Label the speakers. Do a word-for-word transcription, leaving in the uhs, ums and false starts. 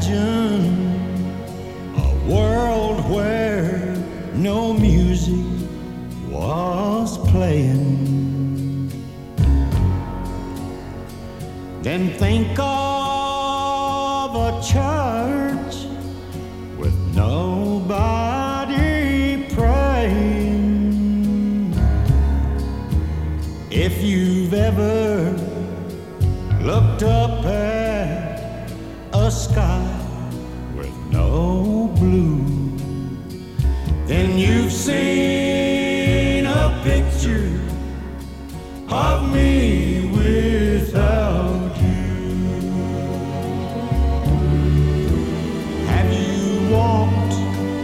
Speaker 1: imagine a world where no music was playing. Then think of a child